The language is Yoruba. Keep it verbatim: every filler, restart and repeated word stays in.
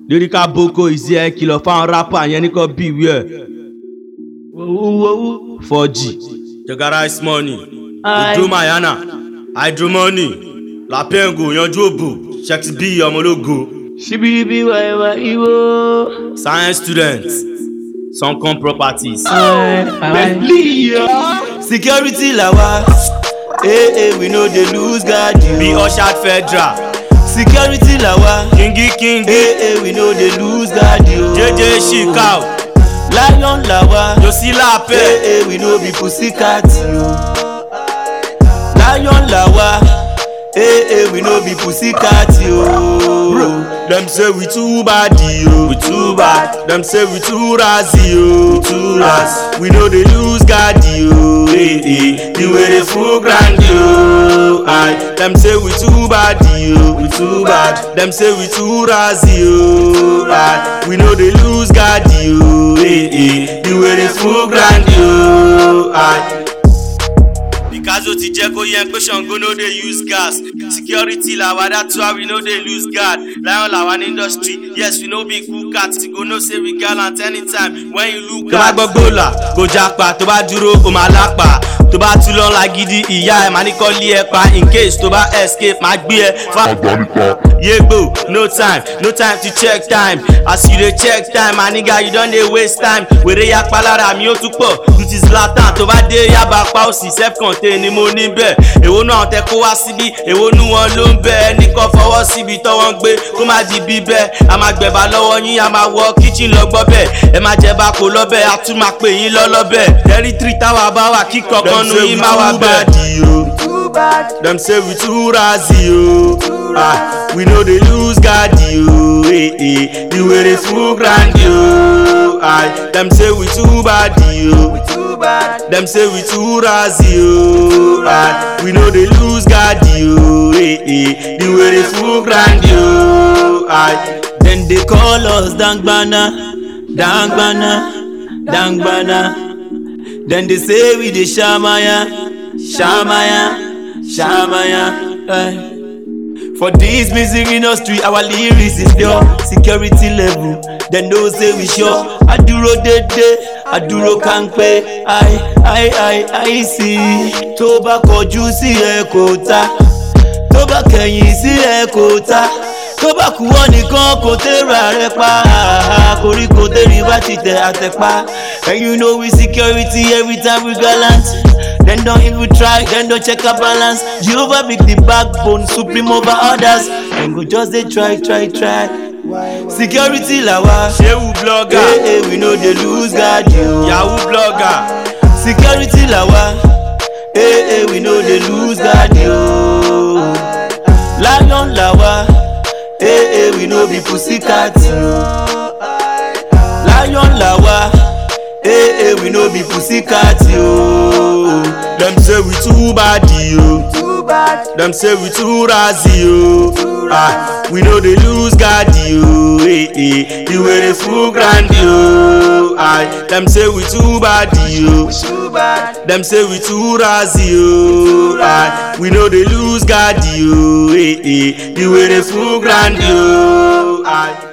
Lyrical Boko is here, kìlọ̀ fáwọn rapper yẹn ní kò beware. four G. Jagara is money. Ojo Mayana. Hydro money. Lapengo yanjú òbò. Shakespeare B ọmọlógo. Shibiribi waiwa iwo. Science students. Suncom properties. Security lawa. Eh eh we know they lose guard you. Be ushered federal. Security lawa. Kingi kingi. Eh eh we know they lose guard you. J J Shikau. Lion lawa. Yosila Pe. Eh eh we know be pussycat you. Lion lawa. Eh eh we know be pussycat you. Them say we too bad yo. We too bad. Them say we too razzy yo. We too ras. We know they lose guard yo. Eh eh The way they full grand yo. Aye. Them say we too bad yo. we too bad. Them say we too razzy yo. Aye. We know they lose guard yo. Eh eh The way they full grand yo. Aye. Because o ti jẹ́ kó yẹ pé Ṣàngó no dey use gas. Security làwa, that's why we no dey lose guard. Lion làwa ní industry, yes we no be cool cat. You go know say we gallant anytime when you look at. Tó bá gbọ́ gbòòlà, kò jápa, tó bá dúró, ó máa lápá. Tó bá tún lọ la gidi, ìyá ẹ̀ máa ní kọ́ lé ẹ pa. In case tó bá escape, máa gbé ẹ fa. Yegbo, no time, no time to check time. As you dey check time, my nigga, you don dey waste time. Wèrè yapa lára mi ó tún pọ̀, you ti Zlatan. Tó bá dé Yaba pa ó sì self-contained ni mo ní bẹ́ẹ̀. Èwo náà tẹ kó wá síbí, èwo nú wọn ló ń bẹ. Ẹnì kan fọwọ́ síbi tọ́wọ́ ń gbé, kó má di bíbẹ́. A máa gbẹ̀bà lọ́wọ́ yín, a máa wọ kitchen lọ gbọ́ bẹ́ẹ̀. Ẹ máa jẹba kó lọ́bẹ̀, a tún máa pè yín lọ́lọ́bẹ̀. Territory táwa bá wà kí kankan nu yín má wá bẹ́ẹ̀. Them say we too razzy yo. Ah, we know they lose guard yo. Eh eh, the way they full grand yo. Ah, them say we too bad yo. Them say we too razzy yo. Ah, we know they lose guard yo. Eh eh, the way they full grand yo. Ah, then they call us Dangbana, Dangbana, Dangbana. Then they say we the Shamaya, Shamaya, Shamaya. Aye. For this music industry, our lyrics is pure. Security level, then those say we sure. Aduro dede, Aduro kanpe. I, I, I, I see. Toba kojú sí ẹ kò ta. Toba kẹ̀yìn sí ẹ kò ta. Toba kú ọ nìkan kò tẹ́ra rẹ pa. Koríko tẹ́rì bá ti tẹ̀ àtẹ̀pá. And you know we security every time we gallant. Then don't even try, then don't check our balance. Jehovah make the backbone supreme over others. And go just they try, try, try. Security lawa. Shehu blogger. Eh eh we know they lose guard you. Yahoo blogger. Security lawa. Eh eh we know they lose guard you. Lion lawa. Eh eh we know be pussycat you. Lion lawa. Eh eh we know be pussycat yo. Them say we too bad yo. Them say we too razzy yo. Ah, we know they lose guard yo. Eh eh, the way they full grand yo. Ah, them say we too bad yo. Them say we too razzy yo. Ah, we know they lose guard yo. Eh eh, the way they full grand yo. Ah.